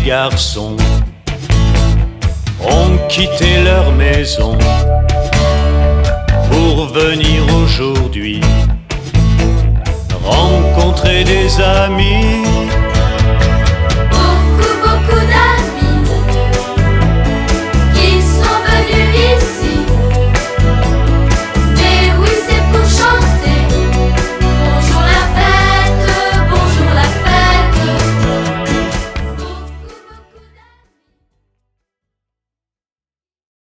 garçons ont quitté leur maison pour venir aujourd'hui rencontrer des amis.